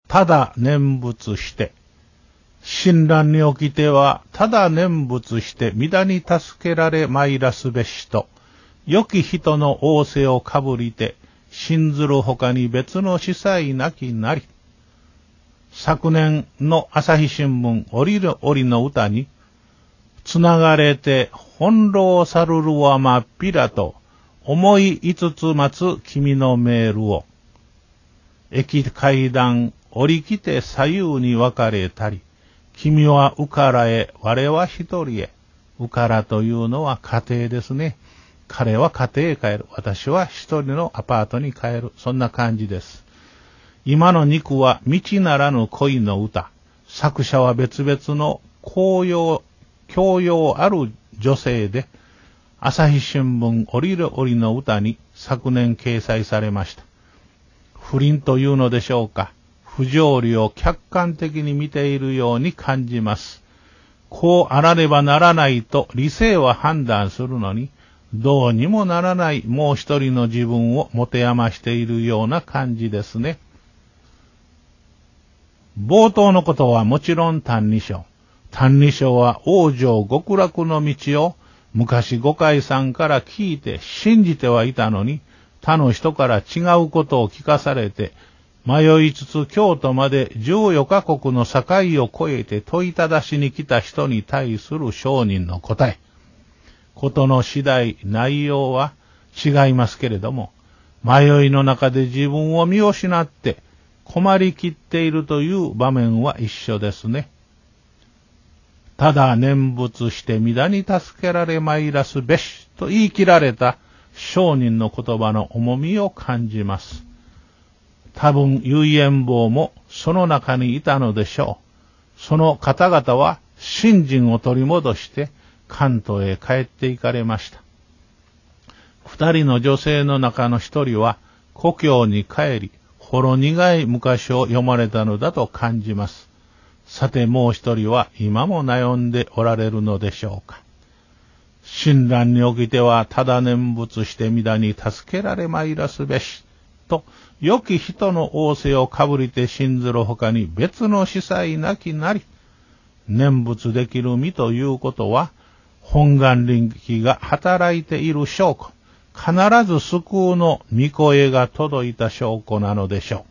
ただ念仏して、親鸞におきては、ただ念仏して、皆に助けられ参らすべしと、良き人の仰せをかぶりて、信ずるほかに別の司祭なきなり。昨年の朝日新聞折々の歌に、つながれて翻弄さるるはまっぴらと、思いいつつ待つ君のメールを。駅階段降りきて左右に分かれたり、君はうからへ、我は一人へ。うからというのは家庭ですね。彼は家庭へ帰る。私は一人のアパートに帰る。そんな感じです。今の肉は道ならぬ恋の歌。作者は別々の教養ある女性で、朝日新聞折々の歌に昨年掲載されました。不倫というのでしょうか。不条理を客観的に見ているように感じます。こうあらねばならないと理性は判断するのに、どうにもならないもう一人の自分を持て余しているような感じですね。冒頭のことはもちろん歎異抄。歎異抄は往生極楽の道を昔五海さんから聞いて信じてはいたのに、他の人から違うことを聞かされて、迷いつつ京都まで14カ国の境を越えて問いただしに来た人に対する上人の答え。ことの次第、内容は違いますけれども、迷いの中で自分を見失って困りきっているという場面は一緒ですね。ただ念仏して皆に助けられ参らすべしと言い切られた上人の言葉の重みを感じます。多分唯円坊もその中にいたのでしょう。その方々は信心を取り戻して関東へ帰って行かれました。二人の女性の中の一人は故郷に帰り、ほろ苦い昔を読まれたのだと感じます。さてもう一人は今も悩んでおられるのでしょうか。親鸞におきてはただ念仏して皆に助けられ参らすべしと、良き人の仰せをかぶりて信ずるほかに別の司祭なきなり。念仏できる身ということは、本願力が働いている証拠。必ず救うの御声が届いた証拠なのでしょう。